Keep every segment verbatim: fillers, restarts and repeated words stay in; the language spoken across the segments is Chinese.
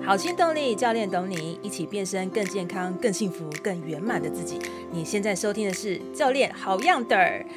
好心动力教练懂你，一起变身更健康、更幸福、更圆满的自己。你现在收听的是教练好样的儿。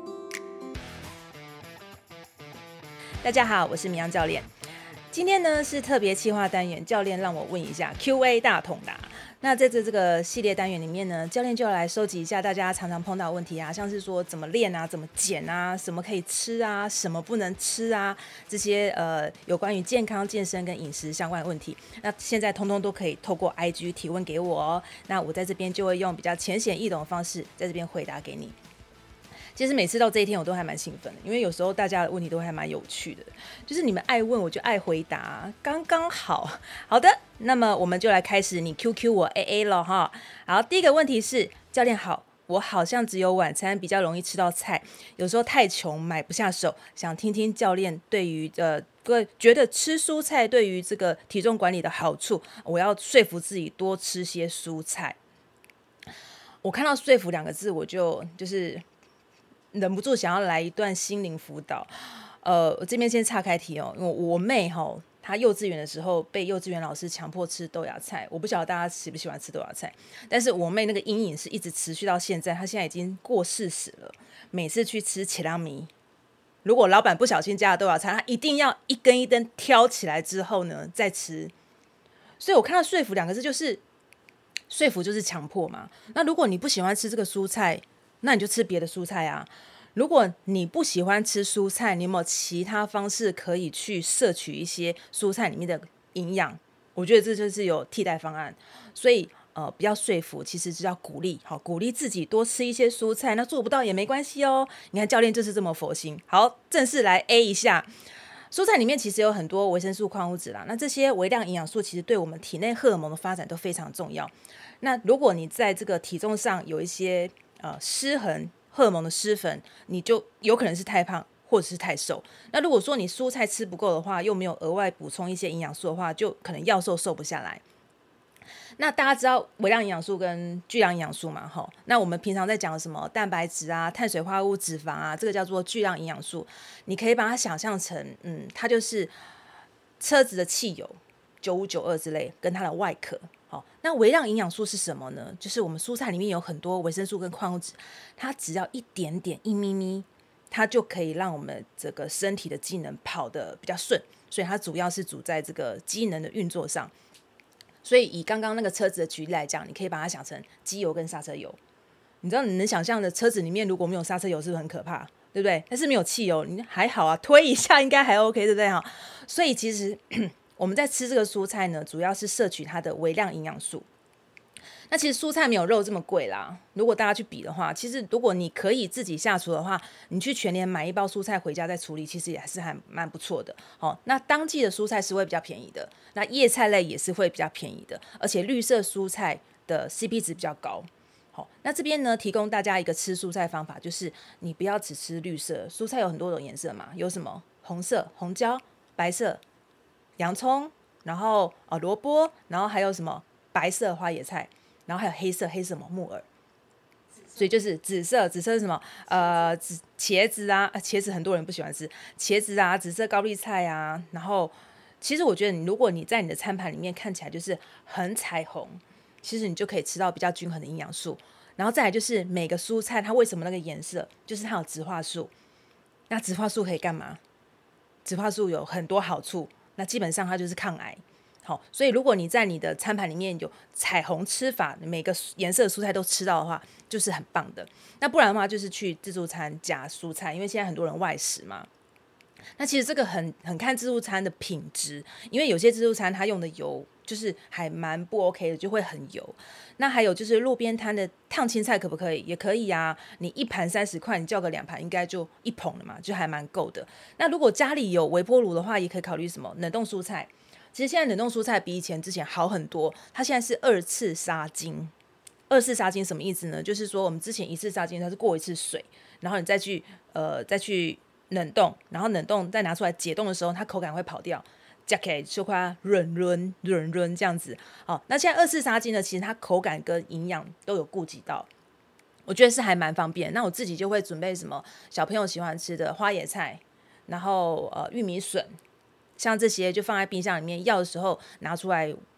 大家好，我是明阳教练。今天呢是特别企划单元，教练让我问一下 Q A 大统答。那在这这个系列单元里面呢，教练就要来收集一下大家常常碰到的问题啊，像是说怎么练啊，怎么减啊，什么可以吃啊，什么不能吃啊，这些呃有关于健康、健身跟饮食相关的问题，那现在通通都可以透过 I G 提问给我哦。那我在这边就会用比较浅显易懂的方式，在这边回答给你。其实每次到这一天我都还蛮兴奋的，因为有时候大家的问题都还蛮有趣的，就是你们爱问我就爱回答，刚刚好。好的，那么我们就来开始你 Q Q 我 A A 了哈。好，第一个问题是，教练好，我好像只有晚餐比较容易吃到菜，有时候太穷买不下手，想听听教练对于呃觉得吃蔬菜对于这个体重管理的好处，我要说服自己多吃些蔬菜。我看到说服两个字，我就就是忍不住想要来一段心灵辅导。呃，我这边先岔开题哦，因为我妹哈，她幼稚园的时候被幼稚园老师强迫吃豆芽菜，我不晓得大家喜不喜欢吃豆芽菜，但是我妹那个阴影是一直持续到现在，她现在已经过四十了，每次去吃切拉米，如果老板不小心加了豆芽菜，她一定要一根一根挑起来之后呢再吃。所以我看到说服两个字，就是说服就是强迫嘛。那如果你不喜欢吃这个蔬菜，那你就吃别的蔬菜啊。如果你不喜欢吃蔬菜，你有没有其他方式可以去摄取一些蔬菜里面的营养？我觉得这就是有替代方案。所以呃，不要说服，其实是要鼓励，好，鼓励自己多吃一些蔬菜。那做不到也没关系哦。你看教练就是这么佛心。好，正式来 A 一下。蔬菜里面其实有很多维生素、矿物质啦，那这些微量营养素其实对我们体内荷尔蒙的发展都非常重要。那如果你在这个体重上有一些呃失衡，荷尔蒙的失衡，你就有可能是太胖或者是太瘦。那如果说你蔬菜吃不够的话，又没有额外补充一些营养素的话，就可能要瘦瘦不下来。那大家知道微量营养素跟巨量营养素嘛？齁，那我们平常在讲什么蛋白质啊、碳水化合物、脂肪啊，这个叫做巨量营养素。你可以把它想象成，嗯，它就是车子的汽油九五九二之类，跟它的外壳。好，那微量营养素是什么呢？就是我们蔬菜里面有很多维生素跟矿物质，它只要一点点一咪咪，它就可以让我们这个身体的机能跑得比较顺，所以它主要是主在这个机能的运作上。所以以刚刚那个车子的举例来讲，你可以把它想成机油跟刹车油。你知道你能想象的车子里面如果没有刹车油是不是很可怕，对不对？但是没有汽油你还好啊，推一下应该还 OK， 对不对？所以其实我们在吃这个蔬菜呢，主要是摄取它的微量营养素。那其实蔬菜没有肉这么贵啦，如果大家去比的话，其实如果你可以自己下厨的话，你去全联买一包蔬菜回家再处理，其实也还是还蛮不错的。哦，那当季的蔬菜是会比较便宜的，那叶菜类也是会比较便宜的，而且绿色蔬菜的 C P 值比较高。好，那这边呢提供大家一个吃蔬菜方法，就是你不要只吃绿色蔬菜，有很多种颜色嘛，有什么红色、红椒、白色、洋葱，然后呃萝卜，然后还有什么白色花椰菜。然后还有黑色，黑色什么木耳，所以就是紫色，紫色是什么？呃，茄子啊，茄子很多人不喜欢吃，茄子啊，紫色高丽菜啊。然后，其实我觉得你如果你在你的餐盘里面看起来就是很彩虹，其实你就可以吃到比较均衡的营养素。然后再来就是每个蔬菜它为什么那个颜色，就是它有植化素。那植化素可以干嘛？植化素有很多好处，那基本上它就是抗癌。好，所以如果你在你的餐盘里面有彩虹吃法，每个颜色的蔬菜都吃到的话，就是很棒的。那不然的话，就是去自助餐加蔬菜，因为现在很多人外食嘛。那其实这个很很看自助餐的品质，因为有些自助餐它用的油就是还蛮不 OK 的，就会很油。那还有就是路边摊的烫青菜可不可以？也可以啊，你一盘三十块，你叫个两盘应该就一捧了嘛，就还蛮够的。那如果家里有微波炉的话，也可以考虑什么冷冻蔬菜。其实现在冷冻蔬菜比以前之前好很多，它现在是二次杀菌。二次杀菌什么意思呢？就是说我们之前一次杀菌它是过一次水，然后你再去呃再去冷冻，然后冷冻再拿出来解冻的时候，它口感会跑掉，加起来就快润润润润这样子。好，那现在二次杀菌呢，其实它口感跟营养都有顾及到，我觉得是还蛮方便。那我自己就会准备什么小朋友喜欢吃的花椰菜，然后呃玉米笋。像这些就放在冰箱里面，要的时候拿出来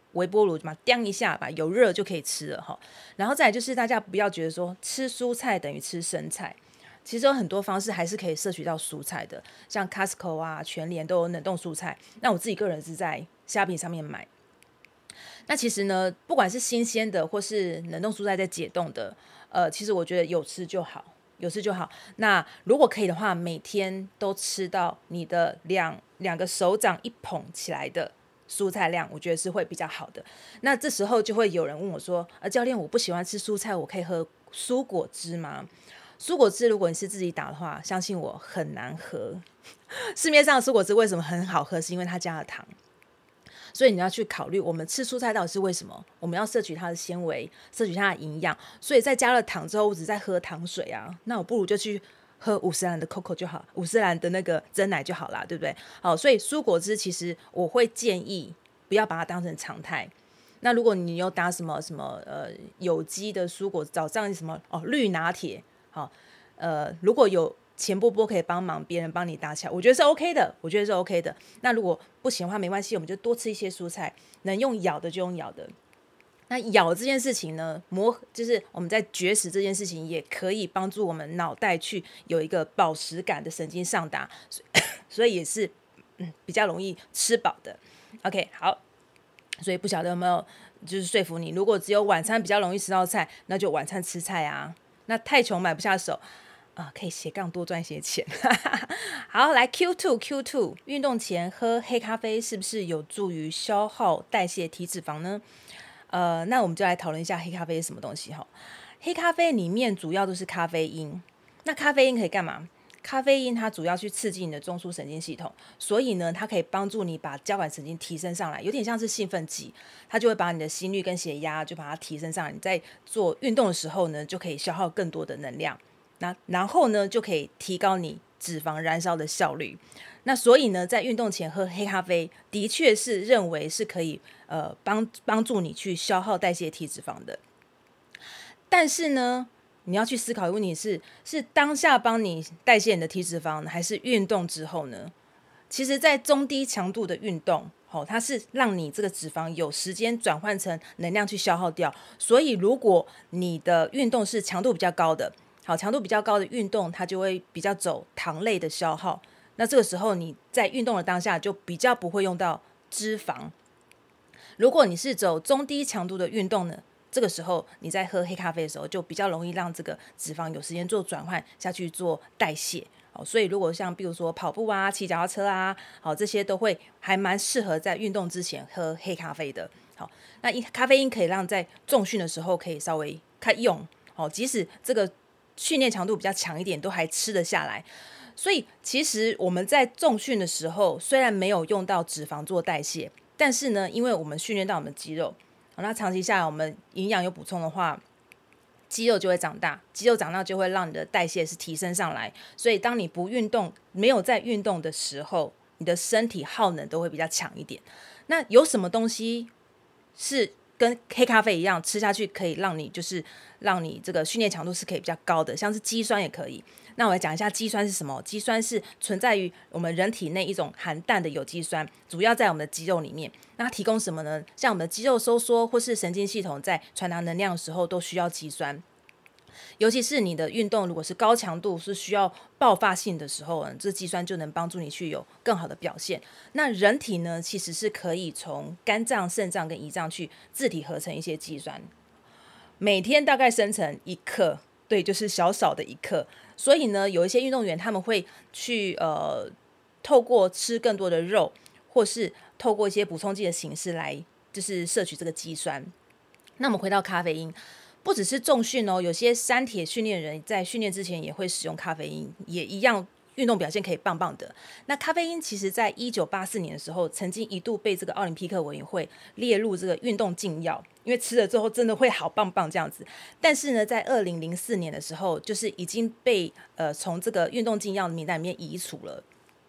微波炉嘛，叮一下吧，有热就可以吃了哈。然后再来就是大家不要觉得说吃蔬菜等于吃生菜，其实有很多方式还是可以摄取到蔬菜的，像 Costco 啊、全联都有冷冻蔬菜。那我自己个人是在虾皮上面买。那其实呢，不管是新鲜的或是冷冻蔬菜在解冻的，呃，其实我觉得有吃就好，有吃就好。那如果可以的话，每天都吃到你的两两个手掌一捧起来的蔬菜量，我觉得是会比较好的。那这时候就会有人问我说：“呃，教练，我不喜欢吃蔬菜，我可以喝蔬果汁吗？”蔬果汁如果你是自己打的话，相信我很难喝。市面上的蔬果汁为什么很好喝？是因为它加了糖。所以你要去考虑，我们吃蔬菜到底是为什么？我们要摄取它的纤维，摄取它的营养。所以在加了糖之后，我只在喝糖水啊，那我不如就去喝五十兰的 Coco 就好，五十兰的那个真奶就好啦，对不对？好，所以蔬果汁其实我会建议不要把它当成常态。那如果你有打什么什么呃有机的蔬果，早上什么哦绿拿铁，好，呃如果有钱波波可以帮忙，别人帮你打起来，我觉得是 OK 的，我觉得是 OK 的。那如果不行的话，没关系，我们就多吃一些蔬菜，能用咬的就用咬的。那咬这件事情呢，磨就是我们在绝食这件事情，也可以帮助我们脑袋去有一个饱食感的神经上达，所以也是嗯比较容易吃饱的。OK， 好，所以不晓得有没有就是说服你，如果只有晚餐比较容易吃到菜，那就晚餐吃菜啊。那太穷买不下手。啊，可以斜杠多赚些钱。好，来 Q 二 Q 二，运动前喝黑咖啡是不是有助于消耗代谢体脂肪呢？呃，那我们就来讨论一下黑咖啡是什么东西哈。黑咖啡里面主要都是咖啡因，那咖啡因可以干嘛？咖啡因它主要去刺激你的中枢神经系统，所以呢，它可以帮助你把交感神经提升上来，有点像是兴奋剂，它就会把你的心率跟血压就把它提升上来。你在做运动的时候呢，就可以消耗更多的能量。那然后呢，就可以提高你脂肪燃烧的效率。那所以呢，在运动前喝黑咖啡，的确是认为是可以呃帮帮助你去消耗代谢体脂肪的。但是呢，你要去思考的问题是：是当下帮你代谢你的体脂肪，还是运动之后呢？其实，在中低强度的运动，哦，它是让你这个脂肪有时间转换成能量去消耗掉。所以，如果你的运动是强度比较高的，好，强度比较高的运动，它就会比较走糖类的消耗。那这个时候你在运动的当下就比较不会用到脂肪。如果你是走中低强度的运动呢，这个时候你在喝黑咖啡的时候，就比较容易让这个脂肪有时间做转换下去做代谢。好，所以如果像比如说跑步啊、骑脚踏车啊，好，这些都会还蛮适合在运动之前喝黑咖啡的。好，那咖啡因可以让在重训的时候可以稍微开用。好，即使这个训练强度比较强一点，都还吃得下来。所以其实我们在重训的时候，虽然没有用到脂肪做代谢，但是呢，因为我们训练到我们的肌肉，那长期下来我们营养有补充的话，肌肉就会长大，肌肉长大就会让你的代谢是提升上来。所以当你不运动，没有在运动的时候，你的身体耗能都会比较强一点。那有什么东西是跟黑咖啡一样，吃下去可以让你就是让你这个训练强度是可以比较高的，像是肌酸也可以。那我来讲一下肌酸是什么。肌酸是存在于我们人体内一种含氮的有机酸，主要在我们的肌肉里面。那它提供什么呢？像我们的肌肉收缩或是神经系统在传达能量的时候都需要肌酸。尤其是你的运动如果是高强度是需要爆发性的时候，这肌酸就能帮助你去有更好的表现。那人体呢，其实是可以从肝脏、肾脏跟胰脏去自体合成一些肌酸，每天大概生成一克，对，就是小小的一克。所以呢，有一些运动员他们会去呃透过吃更多的肉，或是透过一些补充剂的形式来就是摄取这个肌酸。那我们回到咖啡因，不只是重训哦，有些三铁训练人在训练之前也会使用咖啡因，也一样运动表现可以棒棒的。那咖啡因其实在一九八四年的时候，曾经一度被这个奥林匹克委员会列入这个运动禁药，因为吃了之后真的会好棒棒这样子。但是呢，在二零零四年的时候，就是已经被呃从这个运动禁药的名单里面移除了。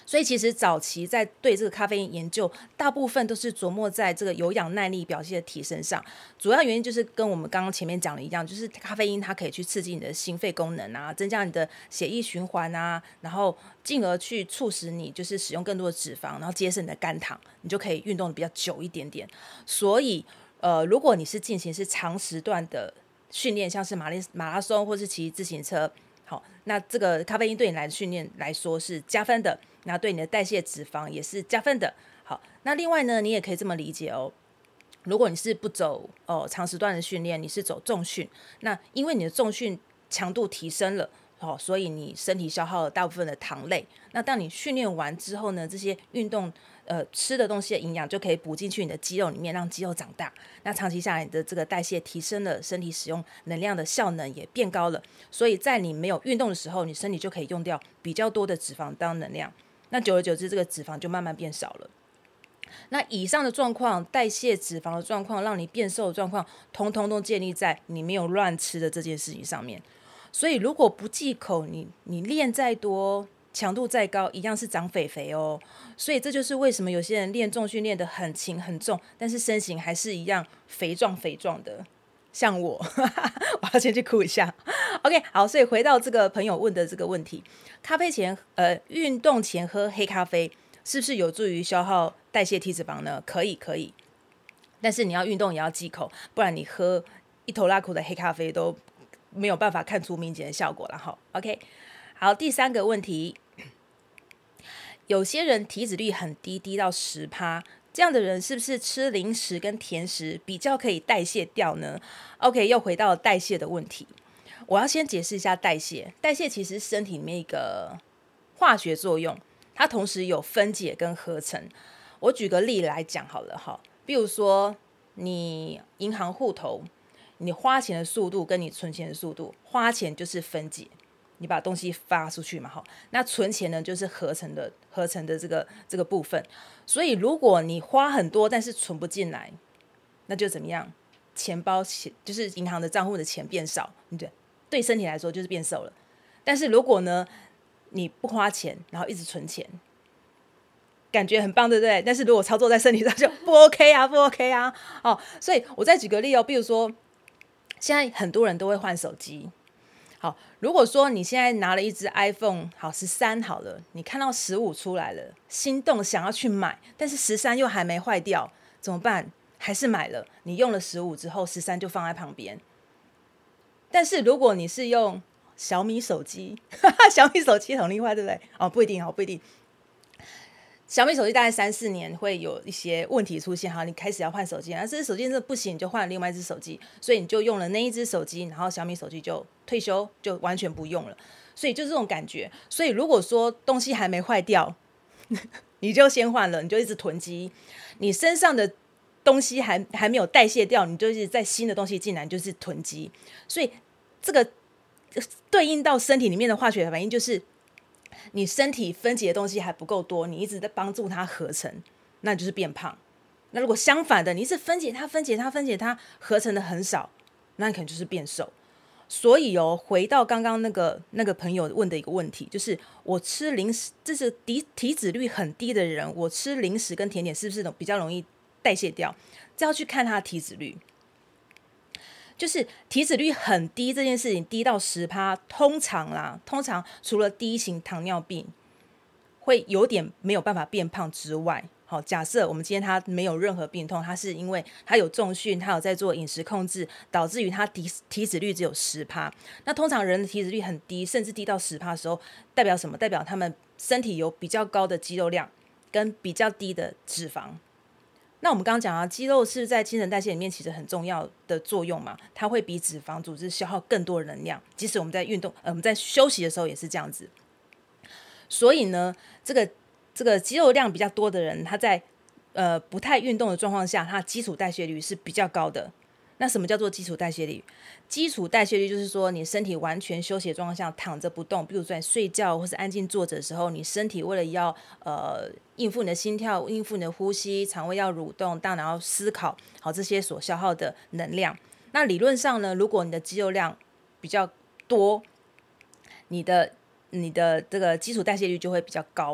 所以其实早期在对这个咖啡因研究，大部分都是琢磨在这个有氧耐力表现的提升上。主要原因就是跟我们刚刚前面讲的一样，就是咖啡因它可以去刺激你的心肺功能啊，增加你的血液循环啊，然后进而去促使你就是使用更多的脂肪，然后节省你的肝糖，你就可以运动的比较久一点点。所以呃，如果你是进行是长时段的训练，像是马拉马拉松或是骑自行车，好，那这个咖啡因对你来的训练来说是加分的，那对你的代谢脂肪也是加分的。好，那另外呢，你也可以这么理解哦。如果你是不走哦长时段的训练，你是走重训，那因为你的重训强度提升了，哦，所以你身体消耗了大部分的糖类。那当你训练完之后呢，这些运动呃吃的东西的营养就可以补进去你的肌肉里面，让肌肉长大。那长期下来，你的这个代谢提升了，身体使用能量的效能也变高了。所以在你没有运动的时候，你身体就可以用掉比较多的脂肪当能量。那久而久之，这个脂肪就慢慢变少了。那以上的状况，代谢脂肪的状况，让你变瘦的状况，通通都建立在你没有乱吃的这件事情上面。所以如果不忌口，你你练再多，强度再高，一样是长肥肥哦。所以这就是为什么有些人练重训练得很轻很重，但是身形还是一样肥壮肥壮的。像我我要先去哭一下。 OK， 好，所以回到这个朋友问的这个问题，咖啡前呃运动前喝黑咖啡是不是有助于消耗代谢体脂肪呢？可以可以，但是你要运动也要忌口，不然你喝一头拉苦的黑咖啡都没有办法看出明显的效果了哈。 OK， 好，第三个问题，有些人体脂率很低，低到 百分之十， 这样的人是不是吃零食跟甜食比较可以代谢掉呢？ OK， 又回到代谢的问题。我要先解释一下代谢。代谢其实是身体里面一个化学作用，它同时有分解跟合成。我举个例来讲好了哈，比如说你银行户头，你花钱的速度跟你存钱的速度，花钱就是分解，你把东西发出去嘛，哈，那存钱呢就是合成的合成的这个这个部分。所以如果你花很多，但是存不进来，那就怎么样？钱包钱就是银行的账户的钱变少，对，对身体来说就是变瘦了。但是如果呢，你不花钱，然后一直存钱，感觉很棒，对不对？但是如果操作在身体上就不 OK 啊，不 OK 啊。哦，所以我再举个例哦，比如说现在很多人都会换手机。好，如果说你现在拿了一只 iPhone 好十三好了，你看到十五出来了，心动想要去买，但是十三又还没坏掉，怎么办？还是买了。你用了十五之后，十三就放在旁边。但是如果你是用小米手机，小米手机很厉害，对不对？哦，不一定，哦，不一定。小米手机大概三四年会有一些问题出现，好，你开始要换手机，那这只手机真的不行，你就换另外一只手机，所以你就用了那一只手机，然后小米手机就退休，就完全不用了。所以就这种感觉。所以如果说东西还没坏掉，你就先换了，你就一直囤积，你身上的东西还还没有代谢掉，你就是在新的东西进来就是囤积。所以这个对应到身体里面的化学反应，就是你身体分解的东西还不够多，你一直在帮助它合成，那就是变胖。那如果相反的，你是分解它分解它分解它合成的很少，那你可能就是变瘦。所以哦，回到刚刚那个那个朋友问的一个问题，就是我吃零食，这是体体脂率很低的人，我吃零食跟甜点是不是比较容易代谢掉？这要去看他的体脂率。就是体脂率很低这件事情，低到 百分之十， 通常啦，通常除了第一型糖尿病会有点没有办法变胖之外，好，假设我们今天他没有任何病痛，他是因为他有重训，他有在做饮食控制，导致于他体体脂率只有 百分之十。 那通常人的体脂率很低，甚至低到 百分之十 的时候，代表什么？代表他们身体有比较高的肌肉量跟比较低的脂肪。那我们刚刚讲啊，肌肉是在新陈代谢里面其实很重要的作用嘛，它会比脂肪组织消耗更多的能量，即使我们在运动、呃、我们在休息的时候也是这样子。所以呢，这个这个肌肉量比较多的人，他在呃不太运动的状况下，他的基础代谢率是比较高的。那什么叫做基础代谢率？基础代谢率就是说，你身体完全休息的状况下，躺着不动，比如在睡觉或是安静坐着的时候，你身体为了要呃应付你的心跳、应付你的呼吸，肠胃要蠕动，大脑要思考，好，这些所消耗的能量。那理论上呢，如果你的肌肉量比较多，你的你的这个基础代谢率就会比较高。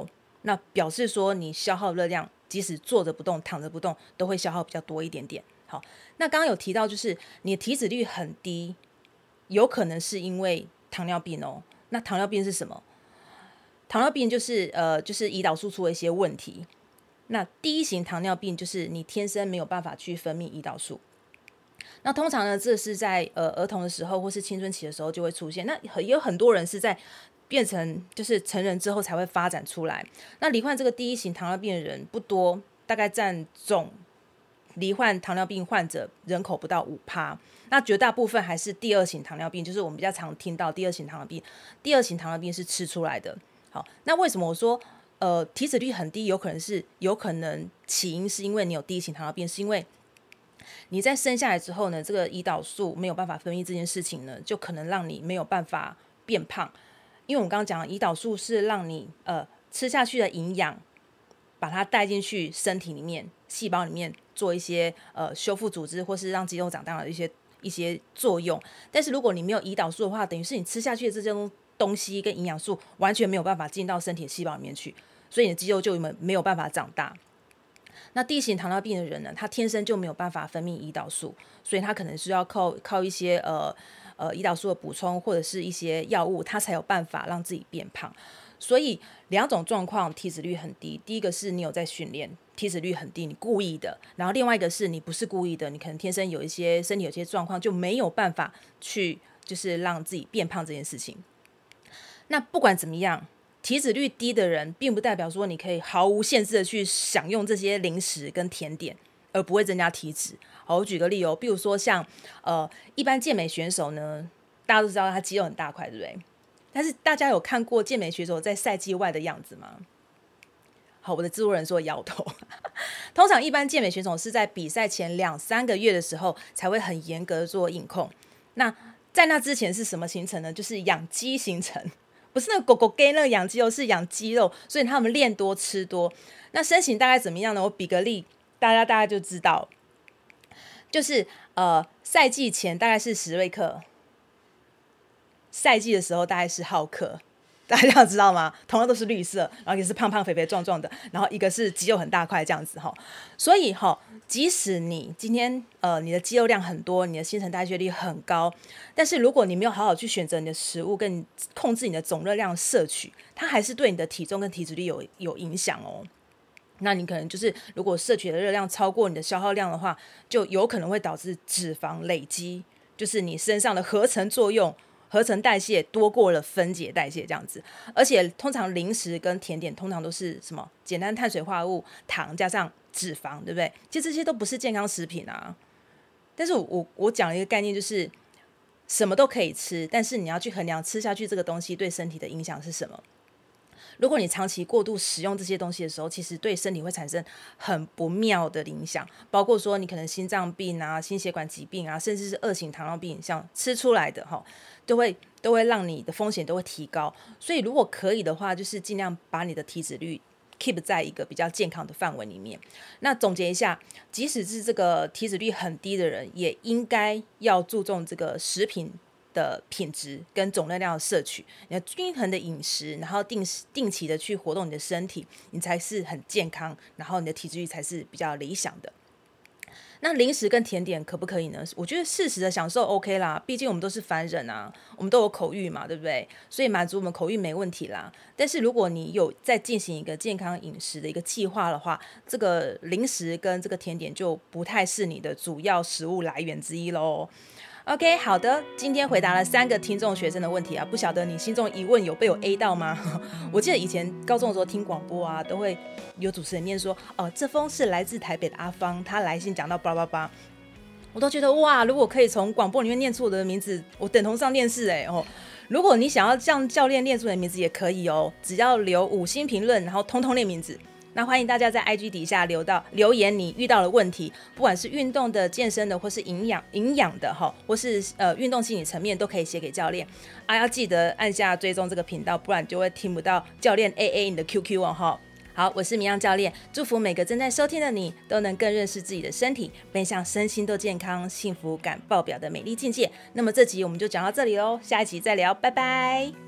那表示说你消耗热量即使坐着不动躺着不动都会消耗比较多一点点。好，那刚刚有提到就是你的体脂率很低，有可能是因为糖尿病哦。那糖尿病是什么？糖尿病就是呃就是胰岛素出了一些问题。那第一型糖尿病就是你天生没有办法去分泌胰岛素。那通常呢，这是在呃儿童的时候或是青春期的时候就会出现。那也有很多人是在变成就是成人之后才会发展出来。那罹患这个第一型糖尿病的人不多，大概占总罹患糖尿病患者人口不到 百分之五。那绝大部分还是第二型糖尿病，就是我们比较常听到第二型糖尿病。第二型糖尿病是吃出来的。好，那为什么我说呃体脂率很低？有可能是有可能起因是因为你有第一型糖尿病，是因为你在生下来之后呢，这个胰岛素没有办法分泌这件事情呢，就可能让你没有办法变胖。因为我们刚刚讲的胰岛素是让你呃吃下去的营养把它带进去身体里面细胞里面做一些呃修复组织或是让肌肉长大的一些一些作用。但是如果你没有胰岛素的话，等于是你吃下去的这些东西跟营养素完全没有办法进到身体的细胞里面去，所以你的肌肉就没有办法长大。那第一型糖尿病的人呢，他天生就没有办法分泌胰岛素，所以他可能是要靠靠一些呃呃胰岛素的补充或者是一些药物，他才有办法让自己变胖。所以两种状况体脂率很低，第一个是你有在训练，体脂率很低，你故意的；然后另外一个是你不是故意的，你可能天生有一些身体有一些状况，就没有办法去就是让自己变胖这件事情。那不管怎么样，体脂率低的人并不代表说你可以毫无限制的去享用这些零食跟甜点而不会增加体脂。好，我举个例哦，比如说像呃一般健美选手呢，大家都知道他肌肉很大块，对不对？但是大家有看过健美选手在赛季外的样子吗？好，我的制作人说摇头。通常一般健美选手是在比赛前两三个月的时候才会很严格的做饮控。那在那之前是什么行程呢？就是养肌行程。不是那个狗狗给那个养肌肉，是养肌肉，所以他们练多吃多。那身形大概怎么样呢？我比个例，大家大概就知道，就是呃赛季前大概是史瑞克，赛季的时候大概是浩克，大家知道吗？同样都是绿色，然后也是胖胖肥肥壮壮的，然后一个是肌肉很大块这样子哈。所以哈，即使你今天呃你的肌肉量很多，你的新陈代谢率很高，但是如果你没有好好去选择你的食物跟控制你的总热量摄取，它还是对你的体重跟体脂率有有影响哦。那你可能就是如果摄取的热量超过你的消耗量的话，就有可能会导致脂肪累积，就是你身上的合成作用。合成代谢多过了分解代谢这样子。而且通常零食跟甜点通常都是什么简单碳水化合物、糖加上脂肪，对不对？其实这些都不是健康食品啊。但是我我讲了一个概念，就是什么都可以吃，但是你要去衡量吃下去这个东西对身体的影响是什么。如果你长期过度使用这些东西的时候，其实对身体会产生很不妙的影响，包括说你可能心脏病啊、心血管疾病啊，甚至是二型糖尿病，像吃出来的哈，都会都会让你的风险都会提高。所以如果可以的话，就是尽量把你的体脂率 keep 在一个比较健康的范围里面。那总结一下，即使是这个体脂率很低的人，也应该要注重这个食品的品质跟总热量的摄取，你要均衡的饮食，然后定定期的去活动你的身体，你才是很健康，然后你的体脂率才是比较理想的。那零食跟甜点可不可以呢？我觉得适时的享受 OK 啦，毕竟我们都是凡人啊，我们都有口欲嘛，对不对？所以满足我们口欲没问题啦。但是如果你有在进行一个健康饮食的一个计划的话，这个零食跟这个甜点就不太是你的主要食物来源之一咯。OK， 好的，今天回答了三个听众学生的问题啊，不晓得你心中疑问有被我 A 到吗？我记得以前高中的时候听广播啊，都会有主持人念说，哦，这封是来自台北的阿芳，他来信讲到叭叭叭，我都觉得哇，如果可以从广播里面念出我的名字，我等同上电视哎哦。如果你想要让教练念出你的名字也可以哦，只要留五星评论，然后通通念名字。那欢迎大家在 I G 底下留到留言你遇到的问题，不管是运动的、健身的，或是营养营养的哈，或是呃运动心理层面，都可以写给教练啊。要记得按下追踪这个频道，不然就会听不到教练 A A 你的 Q Q 哦哈。好，我是明漾教练，祝福每个正在收听的你都能更认识自己的身体，奔向身心都健康、幸福感爆表的美丽境界。那么这集我们就讲到这里喽，下一集再聊，拜拜。